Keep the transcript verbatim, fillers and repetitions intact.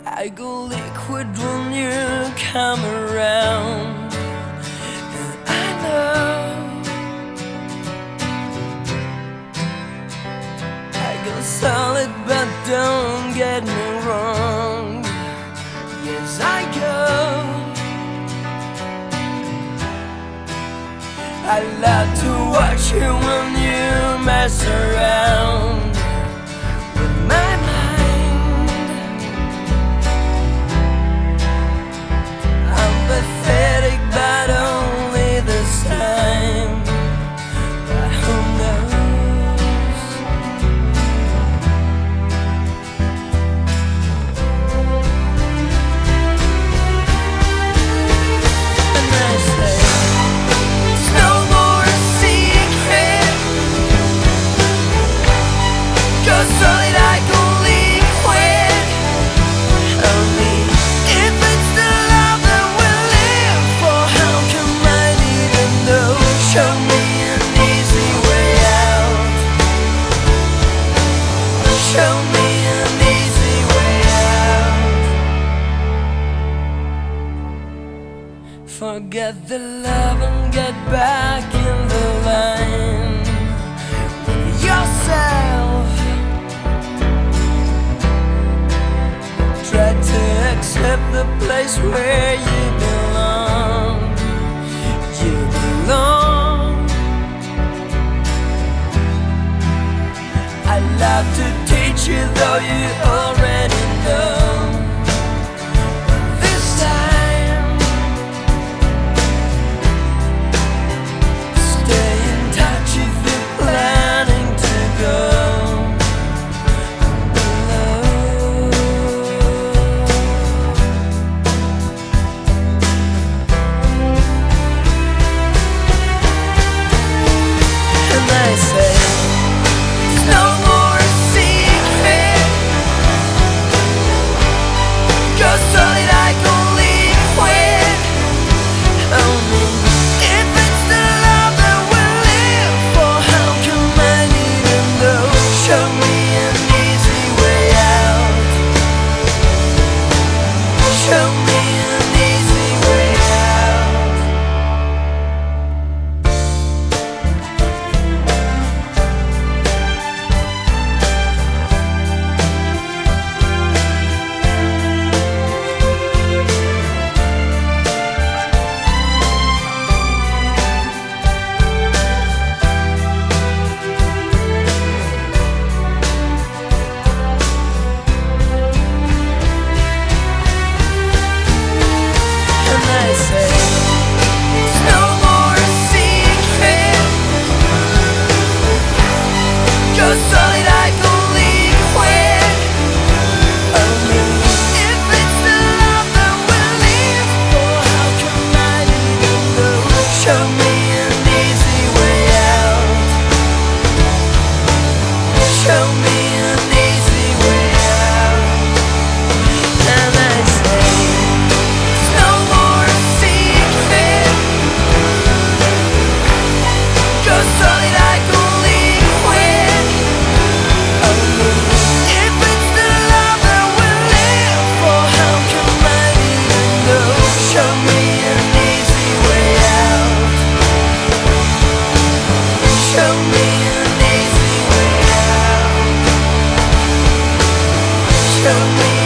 I go liquid when you come around, and I know I go solid, but don't get me wrong. Yes, I go. I love to watch you when you mess around with my mind. I'm pathetic, but only this time. But who knows? And I say, it's no more a secret, 'cause solid I go liquid. Only if it's the love that we live for, how come I didn't know? Show me an easy way out. Show me an easy way out. Forget the love and get back in the line with yourself. Try to accept the place where you belong. You belong. I love to teach you, though you already know. But this time, stay in touch if you're planning to go below. And I say, it's no more a secret, 'cause solid I go liquid. Only if it's the love that we live for, how come I didn't know? Show me an easy way out. Show me an easy way out. And I say, it's no more a secret, 'cause solid I go liquid. Only if it's the love that we live for, how come I didn't know? Show me an easy way out. Show me an easy way out. And I say, it's no more a secret, 'cause solid I go liquid. Only if it's the love that we live for, how come I didn't know? Show me an easy way out. Show me an easy way out. Show me